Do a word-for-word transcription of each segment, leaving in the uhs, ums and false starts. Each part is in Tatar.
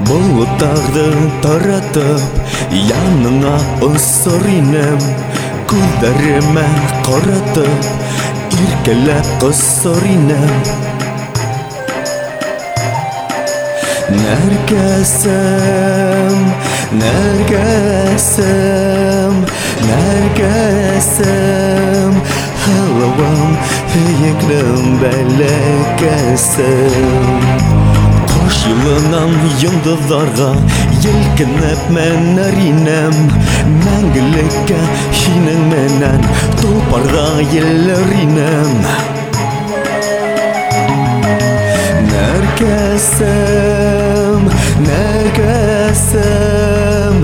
Болыттарды таратып, яныңа ысыр инем. Күлдәремә каратып, иркәләп кысыр инем. Нәркәсем, нәркәсем, нәркәсем, һәлавам, һөеклем, бәләкәсем. Кош йылынан йондызларга елкенеп менәр инем. Мәңгелеккә һинең менән тупарга елләр инем. Нәркәсем, нәркәсем,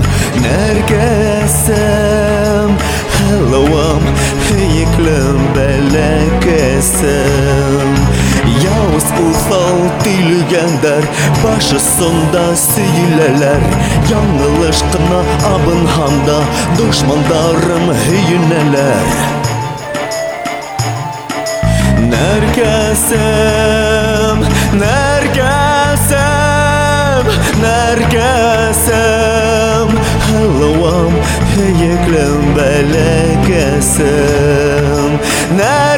нәркәсем, һәлавам, һөеклем, бәләкәсем. Явыз уфал тилгәндәр, башысында сөйләләр. Яңылыш кына абынһанда, дошмандарым һөенәләр. Нәркәсем, нәркәсем, нәркәсем, һәлавам, һөеклем, бәләкәсем.